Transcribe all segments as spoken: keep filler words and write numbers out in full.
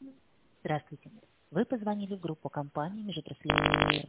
Здравствуйте. Вы позвонили в группу компании межотраслевой.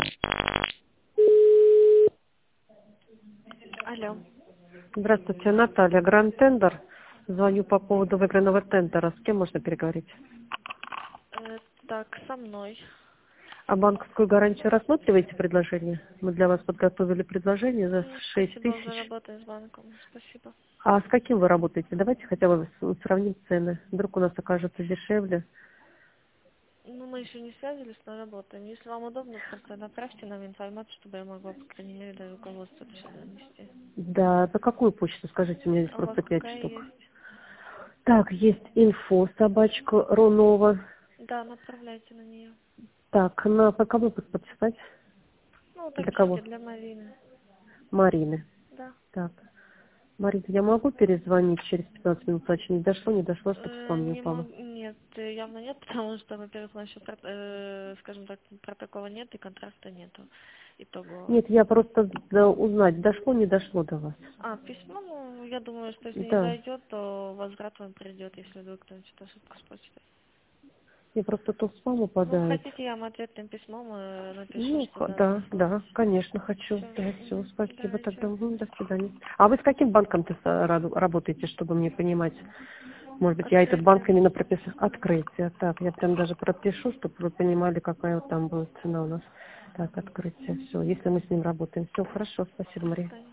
Алло. Здравствуйте, Наталья, Гранд Тендер. Звоню по поводу выигранного тендера. С кем можно переговорить? Э, так, со мной. А банковскую гарантию рассматриваете предложение? Мы для вас подготовили предложение за М, шесть Спасибо, уже тысяч. работаю с банком. Спасибо. А с каким вы работаете? Давайте хотя бы с- сравним цены. Вдруг у нас окажется дешевле. Ну, мы еще не связались, но работаем. Если вам удобно, просто направьте нам информацию, чтобы я могла, по крайней мере, до руководства это все донести. Да, на какую почту, скажите, у меня здесь А у вас просто пять какая штук. есть? Так, есть инфо, собачка, Рунова. Да, направляйте на нее. Так, на по кому подписать? Ну, Для такие кого? для Марины. Марины. Да. Так. Марина, я могу перезвонить через пятнадцать минут? Значит, не дошло, не дошло, чтобы Э, спам не не упало. могу, нет, э, явно нет, потому что, во-первых, у нас еще, прот- э, скажем так, протокола нет и контракта нету. Итого. Нет, я просто да, узнать, дошло, не дошло до вас. А, письмо, ну, я думаю, что если не Да. дойдет, то возврат вам придет, если вдруг кто-нибудь ошибку с почтой. Мне просто то в спам Ну, упадает. хотите, я вам ответным письмом э, напишу, Ну, что х- данная да, да, информация. конечно, хочу. Все, Да, все, спасибо тогда. давайте. Мгм, до свидания. А вы с каким банком-то со- раду- работаете, чтобы мне понимать? Может быть, я этот банк Открытие. именно пропишу. Открытие. Так, я прям даже пропишу, чтобы вы понимали, какая вот там будет цена у нас. Так, открытие. Все, если мы с ним работаем. Все, хорошо. Спасибо, До Мария. свидания.